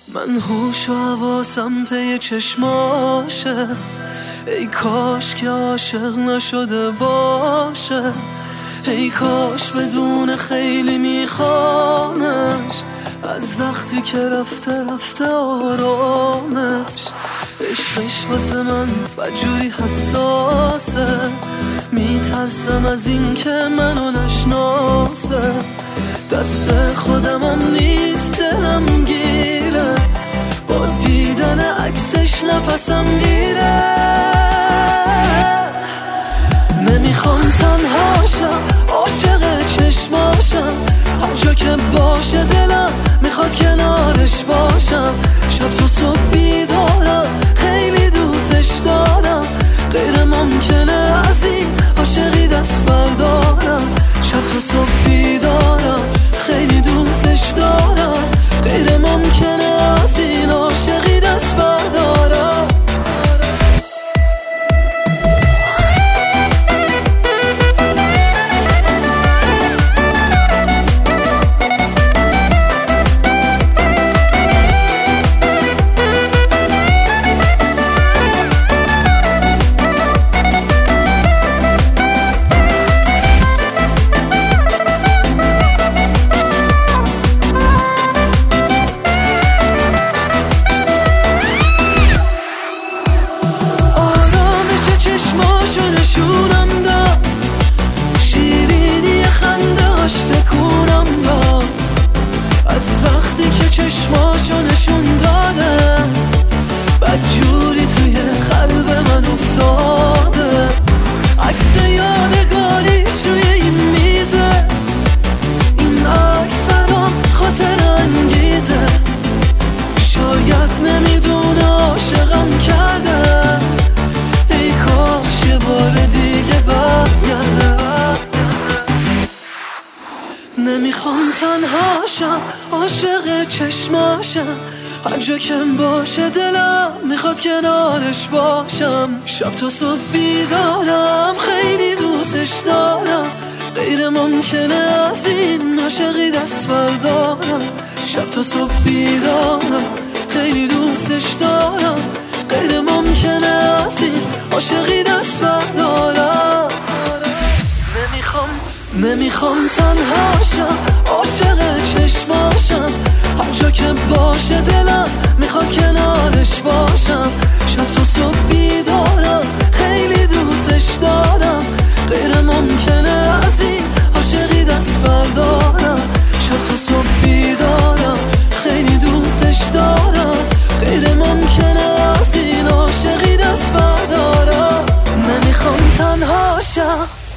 من هوش و حواسم پی چشماشه، ای کاش که عاشق نشده باشه، ای کاش بدون خیلی میخوامش، از وقتی که رفته آرامش. عشقش واسه من بدجوری حساسه، میترسم از این که منو نشناسه، دست خودمم نیست دلم گیره، با دیدن عکسش نفسم میره. نمیخوام تنهاشم، عاشق چشماشم، هر جا که باشه دلم میخواد کنارش باشم، شب تا صبح بیدارم، خیلی دوستش دارم، غیر ممکنه از این عاشقی دست بردارم، شب تا صبح بیدارم، خیلی دوستش دارم، غیر ممکنه از این عاشقی دست بردارم. نشونم داد، شیرینی خندهاش تکونم داد، از وقتی که چشماشو نشون داده، بدجوری توی قلب من افتاده، عکس یادگاریش روی این میزه، این عکس برام خاطر انگیزه، شاید نمیدونه عاشقم کرده، ای کاش یه بار دیگه برگرده. نمیخوام تنهاشم، عاشق چشماشم، هر جا که باشه دلم میخواد کنارش باشم، شب تا صبح بیدارم، خیلی دوستش دارم، غیر ممکنه از این عاشقی دست بردارم، شب تا صبح بیدارم، خیلی دوستش دارم، غیر ممکنه از این عاشقی دست بردارم. نمیخوام تنهاشم، عاشق چشماشم، هر جا که باشه دلم میخواد کنارش باشم، شب تا صبح بیدارم، خیلی دوستش دارم، غیر ممکنه از این عاشقی دست بردارم، شب تا صبح بیدارم، خیلی دوستش دارم، غیر ممکنه از این عاشقی دست بردارم. نمیخوام تنهاشم.